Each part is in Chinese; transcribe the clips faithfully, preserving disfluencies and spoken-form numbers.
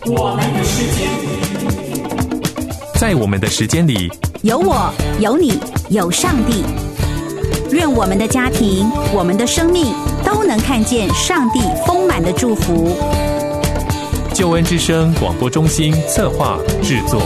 我们的时间， 在我们的时间里， 有我，有你，有上帝。愿我们的家庭，我们的生命都能看见上帝丰满的祝福。 救恩之声广播中心策划制作。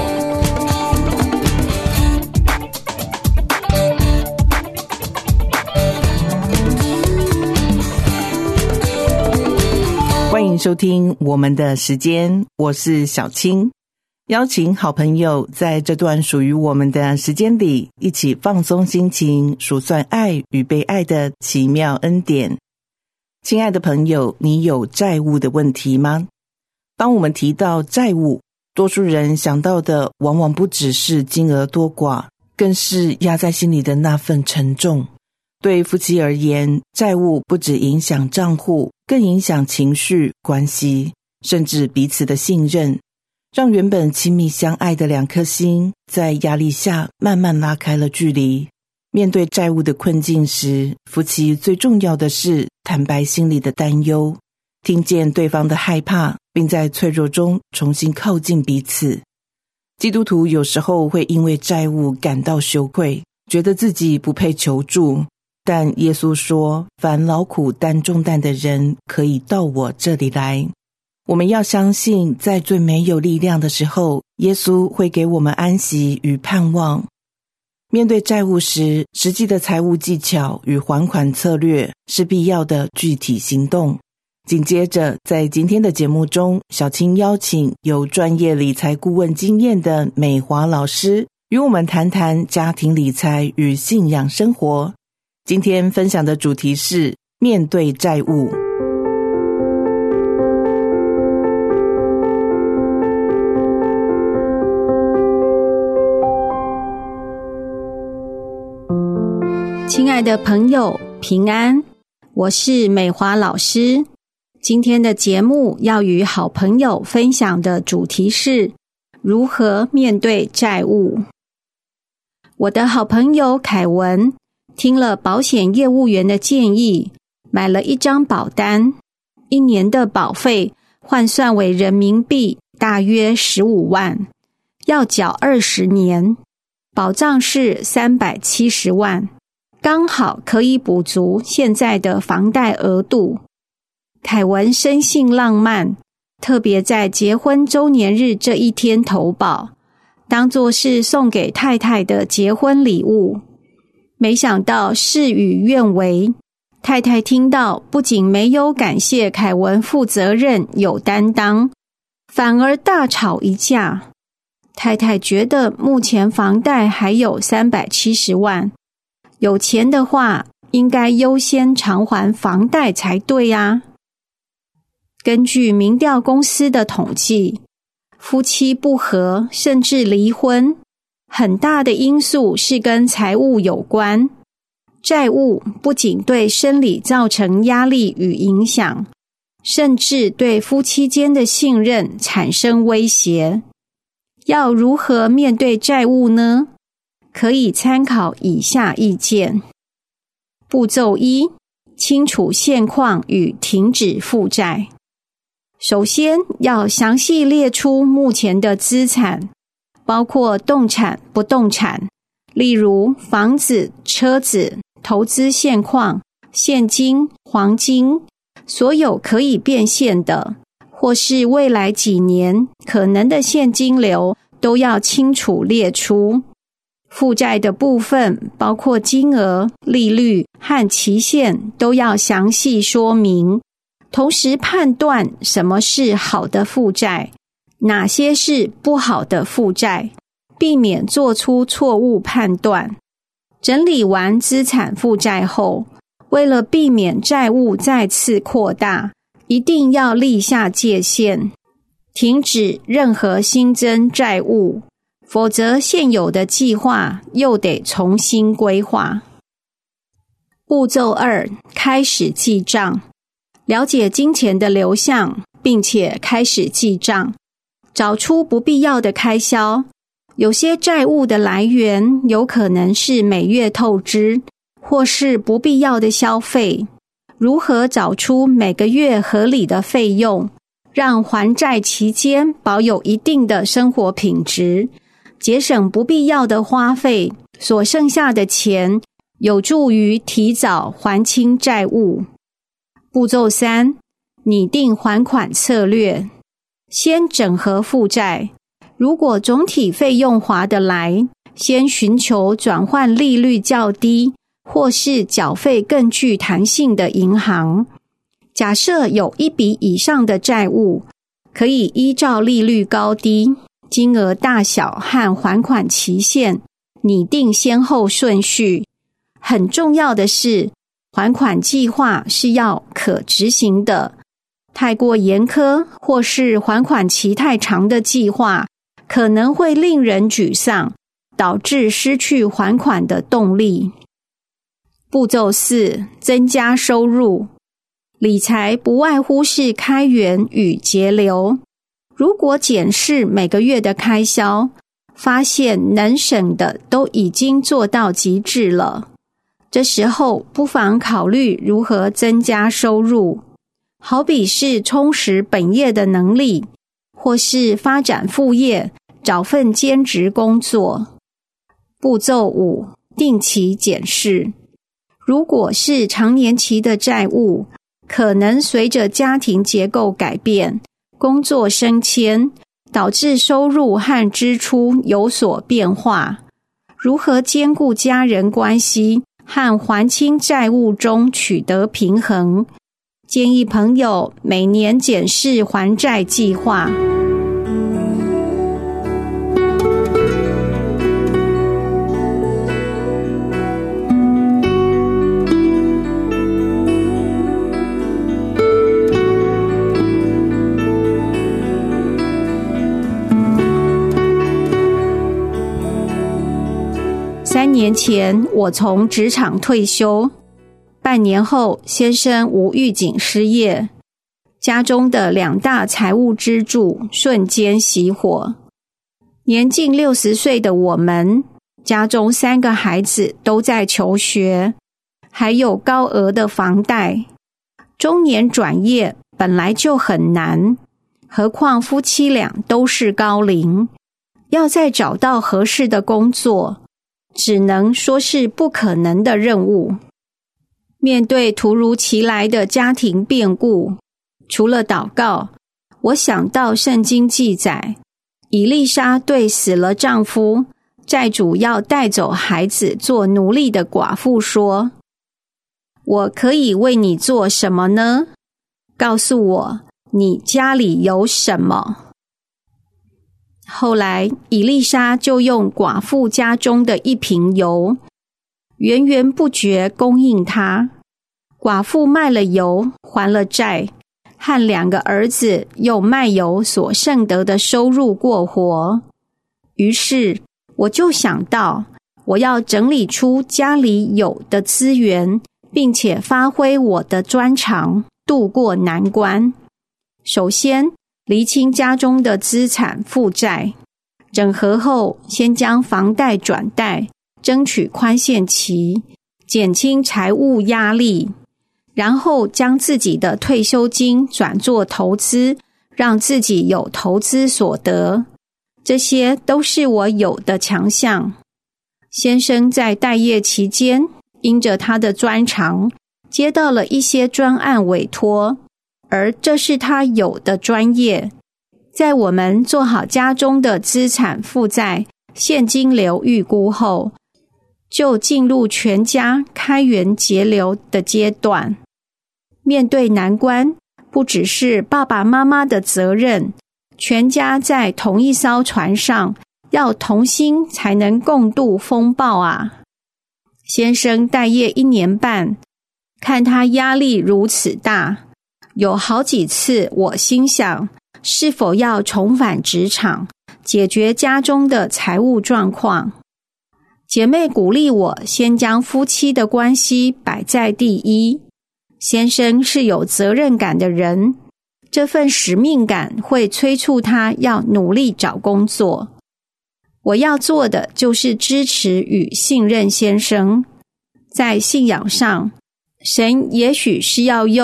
欢迎收听我们的时间，我是小青，邀请好朋友在这段属于我们的时间里，一起放松心情，数算爱与被爱的奇妙恩典。亲爱的朋友，你有债务的问题吗？当我们提到债务，多数人想到的往往不只是金额多寡，更是压在心里的那份沉重。对夫妻而言，债务不只影响账户，更影响情绪、关系，甚至彼此的信任，让原本亲密相爱的两颗心，在压力下慢慢拉开了距离。面对债务的困境时，夫妻最重要的是坦白心里的担忧，听见对方的害怕，并在脆弱中重新靠近彼此。基督徒有时候会因为债务感到羞愧，觉得自己不配求助，但耶稣说，凡劳苦担重担的人，可以到我这里来。我们要相信，在最没有力量的时候，耶稣会给我们安息与盼望。面对债务时，实际的财务技巧与还款策略是必要的具体行动。紧接着，在今天的节目中，小青邀请有专业理财顾问经验的美华老师，与我们谈谈家庭理财与信仰生活。今天分享的主题是面对债务。 亲爱的朋友，平安，我是美华老师。今天的节目要与好朋友分享的主题是如何面对债务。我的好朋友凯文听了保险业务员的建议，买了一张保单，一年的保费换算为人民币大约十五万，要缴二十年，保障是三百七十万，刚好可以补足现在的房贷额度。凯文生性浪漫，特别在结婚周年日这一天投保，当作是送给太太的结婚礼物。没想到事与愿违，太太听到不仅没有感谢凯文负责任有担当，反而大吵一架。太太觉得目前房贷还有三百七十万，有钱的话应该优先偿还房贷才对啊。根据民调公司的统计，夫妻不和甚至离婚，很大的因素是跟财务有关。债务不仅对生理造成压力与影响，甚至对夫妻间的信任产生威胁。要如何面对债务呢？可以参考以下意见。步骤一，清楚现况与停止负债。首先要详细列出目前的资产，包括动产、不动产，例如房子、车子、投资现况、现金、黄金，所有可以变现的，或是未来几年可能的现金流，都要清楚列出。负债的部分，包括金额、利率和期限，都要详细说明。同时判断什么是好的负债，哪些是不好的负债，避免做出错误判断。整理完资产负债后，为了避免债务再次扩大，一定要立下界限，停止任何新增债务，否则现有的计划又得重新规划。步骤二，开始记账。了解金钱的流向，并且开始记账，找出不必要的开销。有些债务的来源有可能是每月透支，或是不必要的消费。如何找出每个月合理的费用， 让还债期间保有一定的生活品质，节省不必要的花费，所剩下的钱有助于提早还清债务。步骤三，拟定还款策略。先整合负债，如果总体费用划得来，先寻求转换利率较低或是缴费更具弹性的银行。假设有一笔以上的债务，可以依照利率高低、金额大小和还款期限拟定先后顺序。很重要的是，还款计划是要可执行的。太过严苛或是还款期太长的计划，可能会令人沮丧，导致失去还款的动力。步骤四，增加收入。理财不外乎是开源与节流。如果检视每个月的开销，发现能省的都已经做到极致了，这时候不妨考虑如何增加收入，好比是充实本业的能力，或是发展副业，找份兼职工作。步骤五，定期检视。如果是长年期的债务，可能随着家庭结构改变、工作升迁，导致收入和支出有所变化。如何兼顾家人关系和还清债务中取得平衡？建议朋友每年检视还债计划。三年前，我从职场退休，半年后，先生无预警失业，家中的两大财务支柱瞬间熄火。年近六十岁的我们，家中三个孩子都在求学，还有高额的房贷。中年转业本来就很难，何况夫妻俩都是高龄，要再找到合适的工作，只能说是不可能的任务。面对突如其来的家庭变故，除了祷告，我想到圣经记载，以利沙对死了丈夫、债主要带走孩子做奴隶的寡妇说：我可以为你做什么呢？告诉我，你家里有什么？后来，以利沙就用寡妇家中的一瓶油，源源不绝供应她。寡妇卖了油，还了债，和两个儿子用卖油所剩得的收入过活。于是，我就想到，我要整理出家里有的资源，并且发挥我的专长，渡过难关。首先，厘清家中的资产负债，整合后，先将房贷转贷，争取宽限期，减轻财务压力，然后将自己的退休金转做投资，让自己有投资所得。这些都是我有的强项。先生在待业期间，因着他的专长，接到了一些专案委托，而这是他有的专业。在我们做好家中的资产负债现金流预估后，就进入全家开源节流的阶段。面对难关，不只是爸爸妈妈的责任，全家在同一艘船上，要同心才能共度风暴啊！先生待业一年半，看他压力如此大，有好几次我心想，是否要重返职场，解决家中的财务状况。姐妹鼓励我先将夫妻的关系摆在第一。先生是有责任感的人，这份使命感会催促他要努力找工作。我要做的就是支持与信任先生。在信仰上，神也许是要用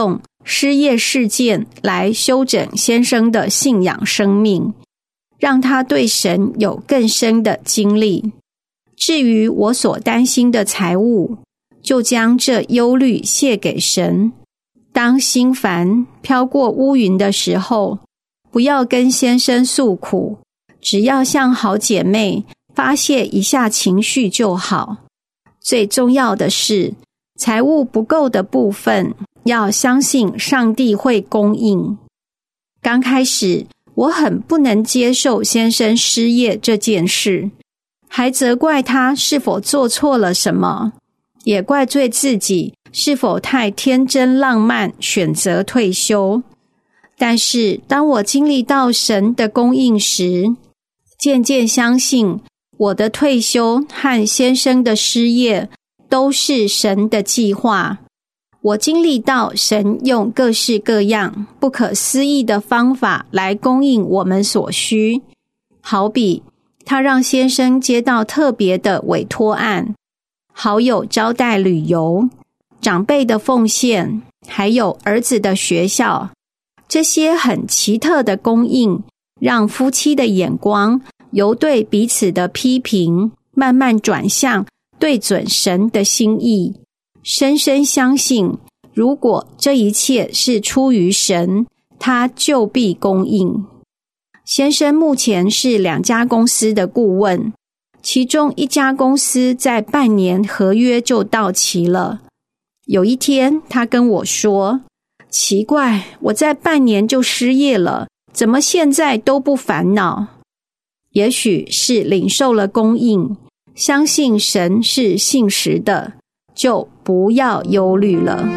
失业事件来修整先生的信仰生命，让他对神有更深的经历。至于我所担心的财务，就将这忧虑卸给神。当心烦飘过乌云的时候，不要跟先生诉苦，只要向好姐妹发泄一下情绪就好。最重要的是，财务不够的部分，要相信上帝会供应。刚开始，我很不能接受先生失业这件事，还责怪他是否做错了什么，也怪罪自己是否太天真浪漫，选择退休。但是当我经历到神的供应时，渐渐相信我的退休和先生的失业都是神的计划。我经历到神用各式各样不可思议的方法来供应我们所需，好比他让先生接到特别的委托案，好友招待旅游，长辈的奉献，还有儿子的学校。这些很奇特的供应，让夫妻的眼光由对彼此的批评慢慢转向对准神的心意，深深相信如果这一切是出于神，他就必供应。先生目前是两家公司的顾问，其中一家公司在半年合约就到期了。有一天他跟我说，奇怪，我在半年就失业了，怎么现在都不烦恼？也许是领受了供应，相信神是信实的，就不要忧虑了。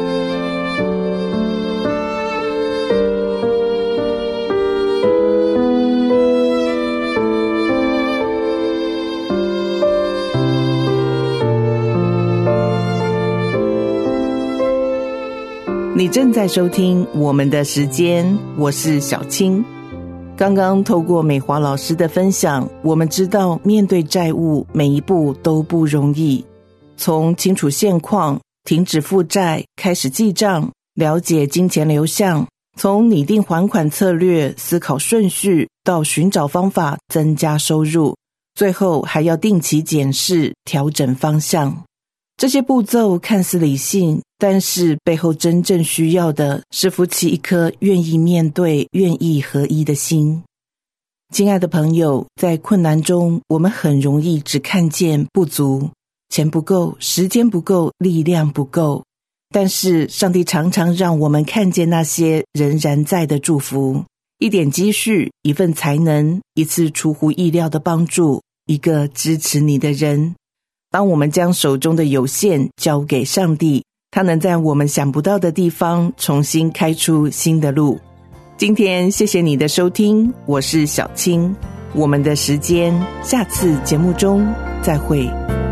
你正在收听我们的时间，我是小青。刚刚透过美华老师的分享，我们知道面对债务每一步都不容易，从清楚现况、停止负债、开始记账、了解金钱流向，从拟定还款策略、思考顺序，到寻找方法增加收入，最后还要定期检视、调整方向。这些步骤看似理性，但是背后真正需要的是夫妻一颗愿意面对、愿意合一的心。亲爱的朋友，在困难中，我们很容易只看见不足，钱不够，时间不够，力量不够。但是上帝常常让我们看见那些仍然在的祝福，一点积蓄，一份才能，一次出乎意料的帮助，一个支持你的人。当我们将手中的有限交给上帝，他能在我们想不到的地方重新开出新的路。今天谢谢你的收听，我是小青，我们的时间，下次节目中再会。